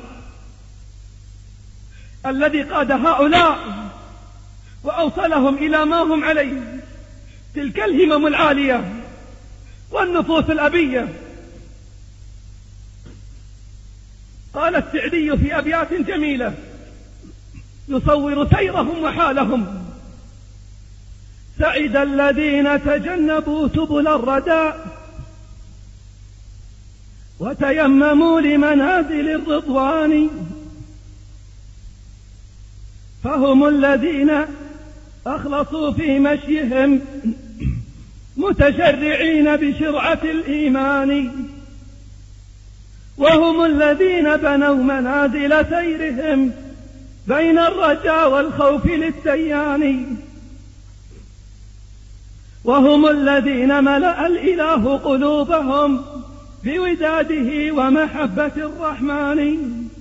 الذي قاد هؤلاء وأوصلهم إلى ما هم عليه تلك الهمم العالية والنفوس الأبية. قال السعدي في أبيات جميلة يصور سيرهم وحالهم: سعد الذين تجنبوا سبل الردى وتيمموا لمنازل الرضوان، فهم الذين أخلصوا في مشيهم متشرعين بشرعة الإيمان، وهم الذين بنوا منازل سيرهم بين الرجاء والخوف للتيان، وهم الذين ملأ الإله قلوبهم بوداده ومحبة الرحمن.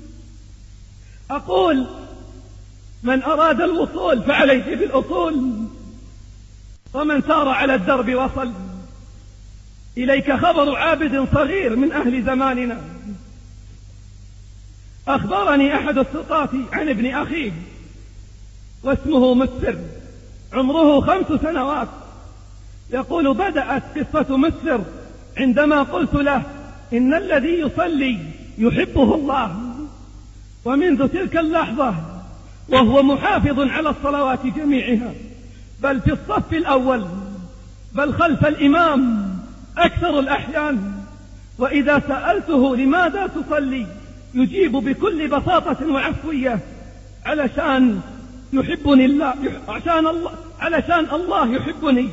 أقول من أراد الوصول فعليه بالأصول، ومن سار على الدرب وصل. إليك خبر عابد صغير من أهل زماننا. أخبرني أحد السقاة عن ابن أخيه واسمه مسر، عمره خمس سنوات، يقول بدأت قصة مسر عندما قلت له إن الذي يصلي يحبه الله، ومنذ تلك اللحظة وهو محافظ على الصلوات جميعها، بل في الصف الأول، بل خلف الإمام أكثر الأحيان. وإذا سألته لماذا تصلي يجيب بكل بساطة وعفوية: علشان يحبني الله، عشان الله، علشان الله يحبني.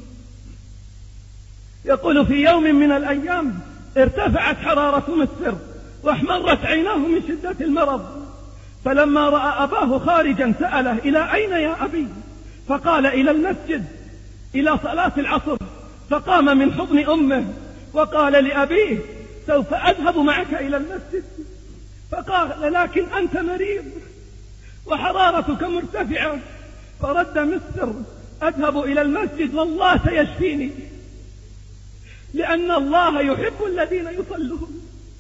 يقول في يوم من الأيام ارتفعت حرارة مسر واحمرت عيناه من شدة المرض، فلما رأى أباه خارجا سأله: إلى أين يا أبي؟ فقال: إلى المسجد، إلى صلاة العصر. فقام من حضن أمه وقال لأبيه: سوف أذهب معك إلى المسجد. فقال: لكن أنت مريض وحرارتك مرتفعة. فرد مسر: أذهب إلى المسجد والله سيشفيني، لأن الله يحب الذين يصلون.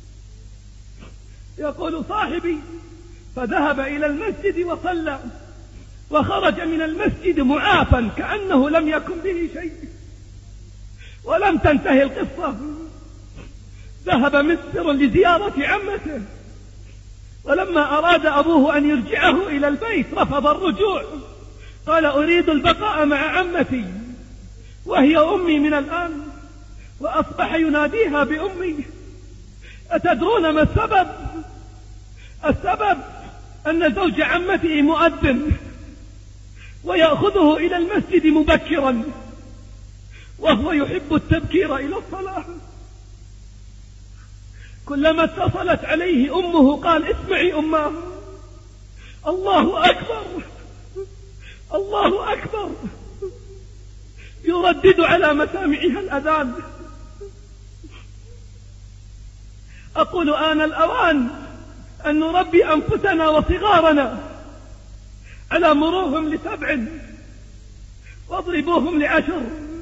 يقول صاحبي: فذهب إلى المسجد وصلى، وخرج من المسجد معافا كأنه لم يكن به شيء. ولم تنتهي القصة، ذهب مسر لزيارة عمته، ولما أراد أبوه أن يرجعه إلى البيت رفض الرجوع، قال: أريد البقاء مع عمتي وهي أمي من الآن. وأصبح يناديها بأمي. أتدرون ما السبب؟ السبب أن زوج عمته مؤذن ويأخذه إلى المسجد مبكرا، وهو يحب التبكير إلى الصلاة. كلما اتصلت عليه أمه قال: اسمعي أماه، الله أكبر، الله أكبر، يردد على مسامعها الأذان. أقول: آن الأوان أن نربي أنفسنا وصغارنا على مروهم لسبع واضربوهم لعشر.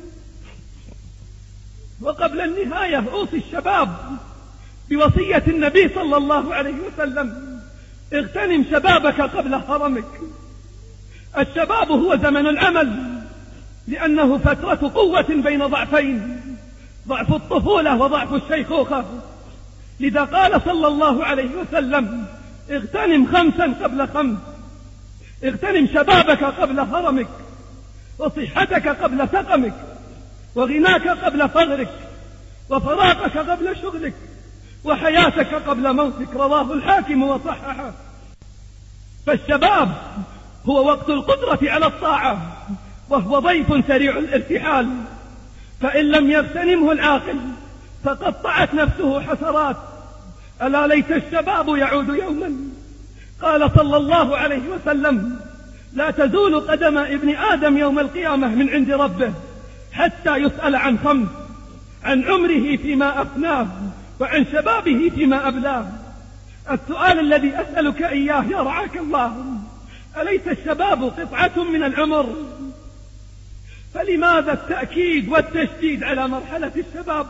وقبل النهاية أوصي الشباب بوصية النبي صلى الله عليه وسلم: اغتنم شبابك قبل هرمك. الشباب هو زمن العمل، لأنه فترة قوة بين ضعفين: ضعف الطفولة وضعف الشيخوخة. لذا قال صلى الله عليه وسلم: اغتنم خمسا قبل خمس، اغتنم شبابك قبل هرمك، وصحتك قبل سقمك، وغناك قبل فقرك، وفراغك قبل شغلك، وحياتك قبل موتك. رواه الحاكم وصححه. فالشباب هو وقت القدرة على الطاعة، وهو ضيف سريع الارتحال، فإن لم يغتنمه العاقل فقطعت نفسه حسرات. ألا ليت الشباب يعود يوما. قال صلى الله عليه وسلم: لا تزول قدم ابن آدم يوم القيامة من عند ربه حتى يسأل عن خمس: عن عمره فيما أفناه، وعن شبابه فيما أبلاه. السؤال الذي أسألك إياه يا رعاك الله: أليس الشباب قطعة من العمر؟ فلماذا التأكيد والتشديد على مرحلة الشباب؟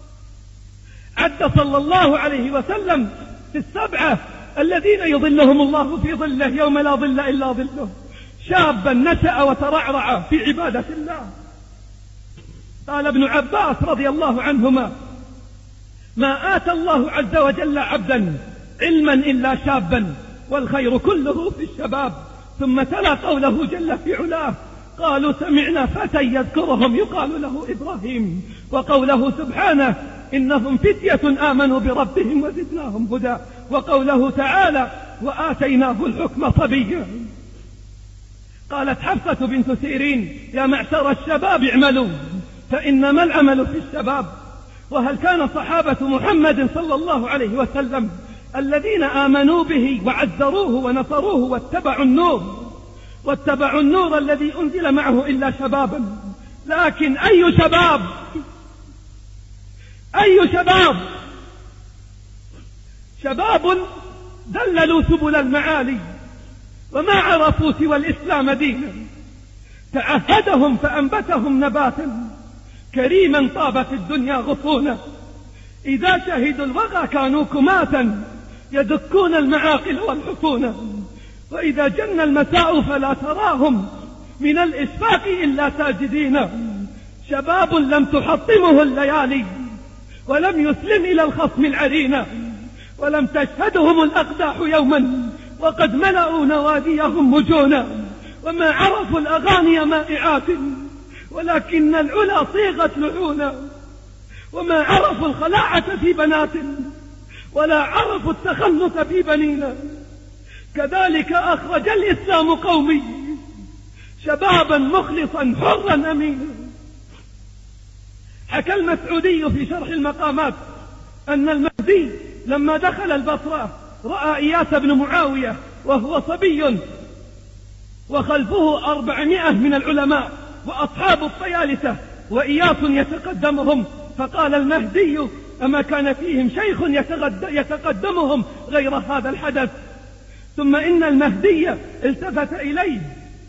عد صلى الله عليه وسلم في السبعة الذين يظلهم الله في ظله يوم لا ظل إلا ظله: شابا نشأ وترعرع في عبادة الله. قال ابن عباس رضي الله عنهما: ما آتى الله عز وجل عبدا علما إلا شابا، والخير كله في الشباب. ثم تلا قوله جل في علاه: قالوا سمعنا فتى يذكرهم يقال له إبراهيم، وقوله سبحانه إنهم فتية آمنوا بربهم وزدناهم هدى، وقوله تعالى وآتيناه الحكم صبيا. قالت حفصة بنت سيرين يا معشر الشباب اعملوا فإنما العمل في الشباب. وهل كان صحابة محمد صلى الله عليه وسلم الذين آمنوا به وعزروه ونصروه واتبعوا النور واتبعوا النور الذي أنزل معه إلا شبابا؟ لكن أي شباب أي شباب شباب دللوا سبل المعالي وما عرفوا سوى الإسلام دينا، تعهدهم فأنبتهم نباتا كريما طابت الدنيا غصونا، إذا شهدوا الوغى كانوا كماتا يدكون المعاقل والحصون، وإذا جن المساء فلا تراهم من الإشفاق إلا ساجدين. شباب لم تحطمه الليالي ولم يسلم إلى الخصم العرينا، ولم تشهدهم الأقداح يوما وقد ملأوا نواديهم مجونا، وما عرفوا الأغاني مائعات ولكن العلا صيغت لحونا، وما عرفوا الخلاعة في بنات ولا عرفوا التخنث في بنينا. كذلك أخرج الإسلام قومي شبابا مخلصا حرا أمينا. حكى المسعودي في شرح المقامات أن المهدي لما دخل البصرة رأى إياس بن معاوية وهو صبي وخلفه أربعمائة من العلماء وأصحاب الطيالسة وإياس يتقدمهم، فقال المهدي أما كان فيهم شيخ يتقدمهم غير هذا الحدث؟ ثم إن المهدي التفت إليه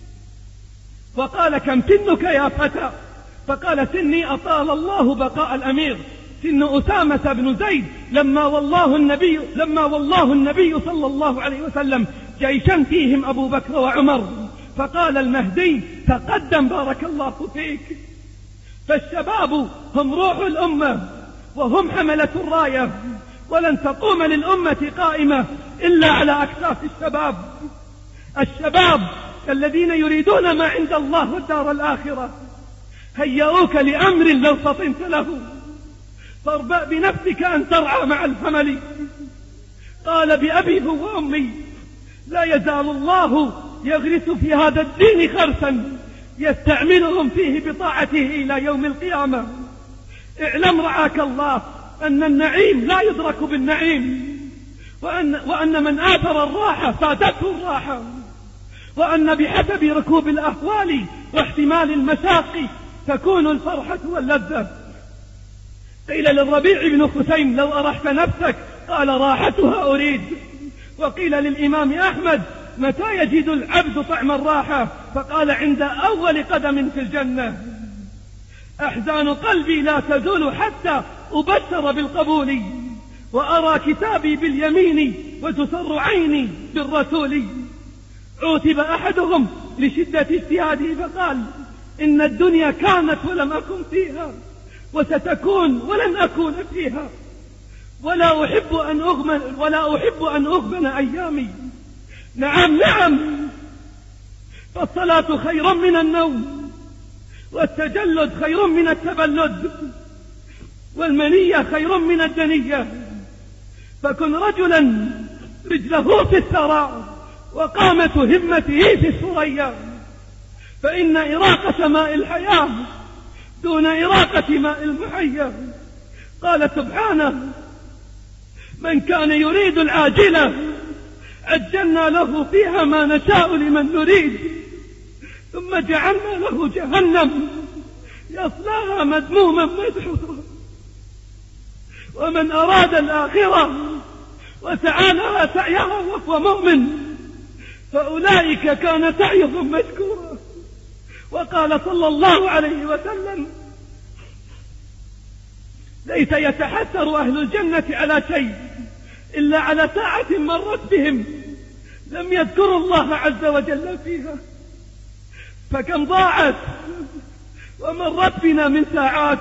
وقال كم سنك يا فتى؟ فقال سني أطال الله بقاء الأمير، سن أسامة بن زيد لما والله النبي لما والله النبي صلى الله عليه وسلم جيشا فيهم أبو بكر وعمر. فقال المهدي تقدم بارك الله فيك. فالشباب هم روح الأمة وهم حملة الراية، ولن تقوم للأمة قائمة إلا على أكتاف الشباب. الشباب الذين يريدون ما عند الله والدار الآخرة هيئوك لأمر لو فطنت له، فاربأ بنفسك أن ترعى مع الحمل. قال بأبيه وأمي لا يزال الله يغرس في هذا الدين خرسا يستعملهم فيه بطاعته إلى يوم القيامة. اعلم رعاك الله أن النعيم لا يدرك بالنعيم، وأن, وأن من آثر الراحة فاتته الراحة، وأن بحسب ركوب الأهوال واحتمال المشاق تكون الفرحة واللذة. قيل للربيع بن خثيم لو أرحت نفسك قال راحتها أريد. وقيل للإمام أحمد متى يجد العبد طعم الراحة؟ فقال عند أول قدم في الجنة. أحزان قلبي لا تزول حتى أبشر بالقبول، وأرى كتابي باليمين وتسر عيني بالرسول. عوتب أحدهم لشدة اجتهاده فقال إن الدنيا كانت ولم أكن فيها وستكون ولن أكون فيها، ولا أحب أن أغمن ولا أحب أن أغبن أيامي. نعم نعم، فالصلاة خير من النوم، والتجلد خير من التبلد، والمنية خير من الدنية. فكن رجلا رجله في الثرى وقامة همته في الثريا، فإن إراقة ماء الحياة دون إراقة ماء المحيا. قال سبحانه من كان يريد العاجلة عجلنا له فيها ما نشاء لمن نريد ثم جعلنا له جهنم يصلاها مذموما مدحورا. ومن أراد الآخرة وسعى لها سعيها وهو مؤمن فأولئك كان سعيهم مشكورا. وقال صلى الله عليه وسلم ليس يتحسر أهل الجنة على شيء إلا على ساعة مرت بهم لم يذكروا الله عز وجل فيها، فكم ضاعت ومرت بنا من ساعات.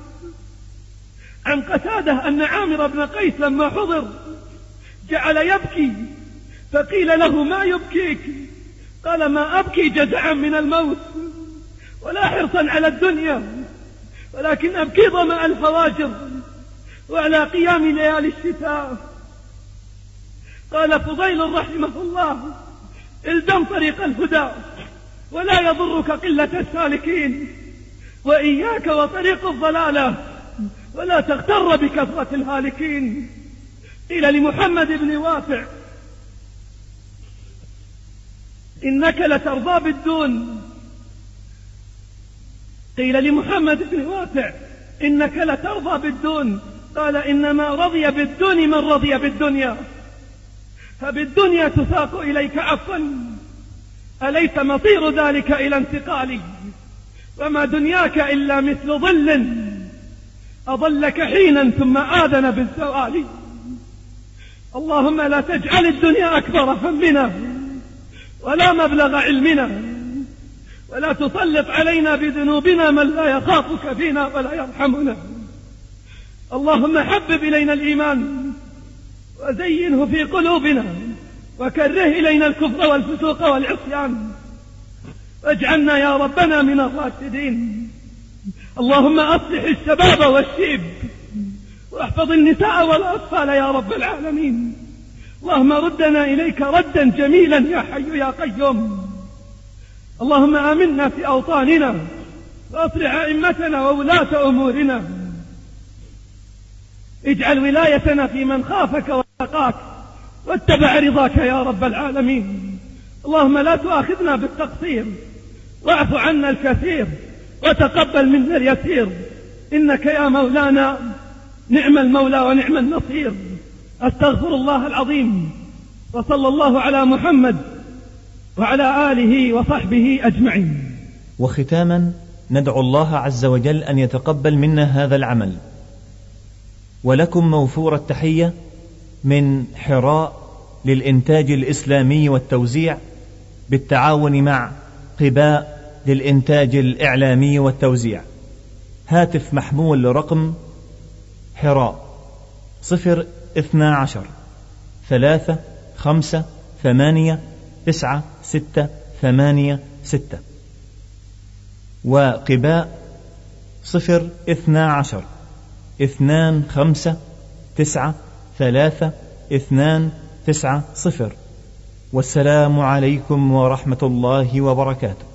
عن قتادة أن عامر بن قيس لما حضر جعل يبكي، فقيل له ما يبكيك؟ قال ما أبكي جزعا من الموت، ولا حرصا على الدنيا، ولكن أبكي ظمأ الهواجر وعلى قيام ليالي الشتاء. قال فضيل رحمه الله: الزم طريق الهدى ولا يضرك قلة السالكين، وإياك وطريق الضلالة ولا تغتر بكثرة الهالكين. قيل لمحمد بن وافع: إنك لترضى بالدون. قيل لمحمد بن وافع: إنك لترضى بالدون. قال: إنما رضي بالدون من رضي بالدنيا، فبالدنيا تساق إليك عفوا، أليس مصير ذلك إلى انتقالي؟ وما دنياك إلا مثل ظل أظلك حينا ثم آذن بالزوال. اللهم لا تجعل الدنيا أكبر همنا ولا مبلغ علمنا، ولا تسلط علينا بذنوبنا من لا يخافك فينا ولا يرحمنا. اللهم حبب إلينا الإيمان وزينه في قلوبنا، وكره إلينا الكفر والفسوق والعصيان، واجعلنا يا ربنا من الراشدين. اللهم أصلح الشباب والشيب، واحفظ النساء والأطفال يا رب العالمين. اللهم ردنا إليك ردا جميلا يا حي يا قيوم. اللهم آمنا في أوطاننا، وأصلح أئمتنا وولاة أمورنا. اجعل ولايتنا في من خافك واتقاك واتبع رضاك يا رب العالمين. اللهم لا تؤاخذنا بالتقصير، واعف عنا الكثير، وتقبل منا اليسير، إنك يا مولانا نعم المولى ونعم النصير. أستغفر الله العظيم، وصلى الله على محمد وعلى آله وصحبه أجمعين.
وختاما ندعو الله عز وجل أن يتقبل منا هذا العمل، ولكم موفور التحية من حراء للإنتاج الإسلامي والتوزيع بالتعاون مع قباء للإنتاج الإعلامي والتوزيع. هاتف محمول لرقم حراء صفر اثنا عشر ثلاثة خمسة ثمانية تسعة ستة ثمانية ستة، وقباء صفر اثنا عشر اثنان خمسة تسعة ثلاثة اثنان تسعة صفر. والسلام عليكم ورحمة الله وبركاته.